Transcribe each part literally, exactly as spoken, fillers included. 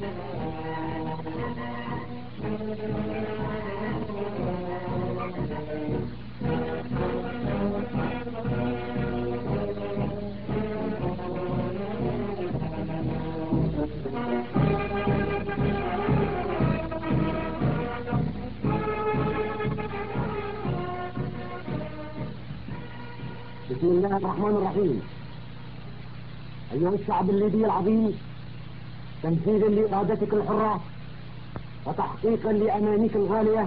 بسم الله الرحمن الرحيم. أيها الشعب الليبي العظيم، تنفيذا لإرادتك الحرة وتحقيقا لأمانيك الغالية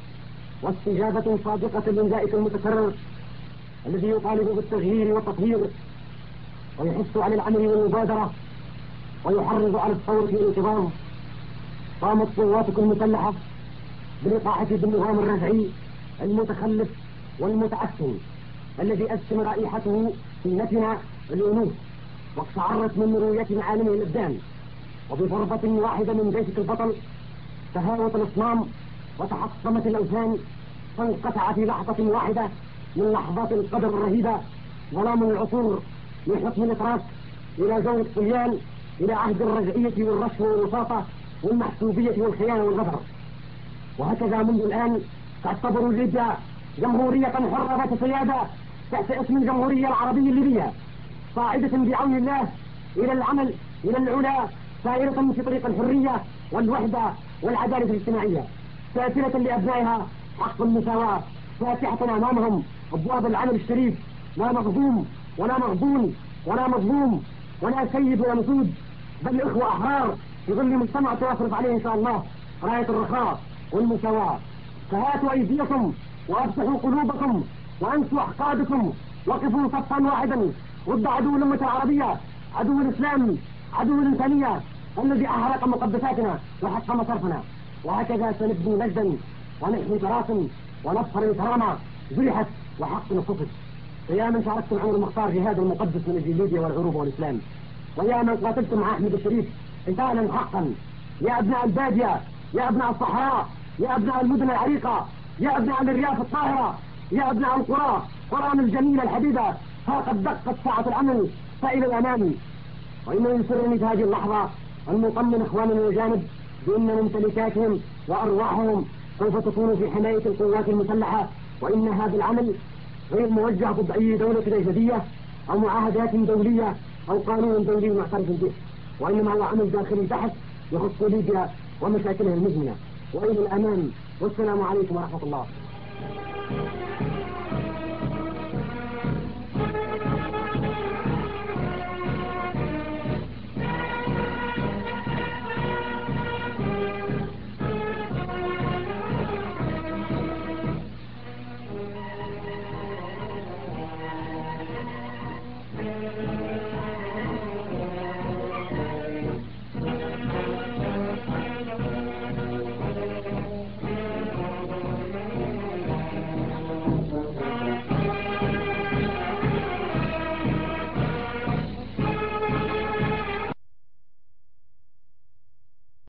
واستجابة صادقة لندائك المتكرر الذي يطالب بالتغيير والتطهير ويحث على العمل والمبادرة ويحرض على الثورة والانتظام، قامت قواتكم المسلحة بالإطاحة بالنظام الرجعي المتخلف والمتعفن الذي أسم رائحته سنتنا الأنوف واقشعرت من رؤية عالمه الأبدان، وبضربة واحدة من جيشك البطل تهاوت الأصنام وتحطمت الأوثان، فانقطع في لحظة واحدة من لحظات القدر الرهيبة ظلام العصور من حكم الإتراك إلى زون الطغيان، إلى عهد الرجعية والرشوة والوساطة والمحسوبية والخيانة والغدر. وهكذا منذ الآن تعتبر ليبيا جمهورية حرة ذات سيادة تحت اسم الجمهورية العربية الليبية، صاعدة بعون الله إلى العمل إلى العلا، سائرة في طريق الحرية والوحدة والعدالة الاجتماعية، سافرة لأبنائها حق المساواة، فاتحة أمامهم أبواب العمل الشريف، لا مغضوم ولا مغبون ولا مظلوم ولا سيد ولا مسود، بل إخوة أحرار في ظل مجتمع توافرت عليه إن شاء الله راية الرخاء والمساواة. فهاتوا أيديكم وأفتحوا قلوبكم وأنسوا أحقادكم، وقفوا صفا واحدا ضد عدو الأمة العربية، عدو الإسلام، عدو الإنسانية الذي أحرق مقدساتنا وحطم صرفنا. وهكذا سنبني مجدا ونحمي تراثا ونفخر كرامة زرحت وحق نصفت. ويا من شاركتم عمر المختار في هذا المقدس من أجل ليبيا والعروبة والإسلام، ويا من قاتلتم مع أحمد الشريف قتالا حقا، يا أبناء البادية، يا أبناء الصحراء، يا أبناء المدن العريقة، يا أبناء الرياف الطاهرة، يا أبناء القرى قرانا الجميلة الحبيبة، ها قد دقت ساعة الأمل فإلى الأمام. وإنه يسرني في هذه اللحظة أن نطمن إخواننا الأجانب بأن ممتلكاتهم وأرواحهم سوف تكون في حماية القوات المسلحة، وإن هذا العمل غير موجه ضد أي دولة أجنبية أو معاهدات دولية أو قانون دولي معترف به، وإنما هو عمل داخلي بحث يخص ليبيا ومشاكلها المزمنة. وإلى الأمام، والسلام عليكم ورحمة الله.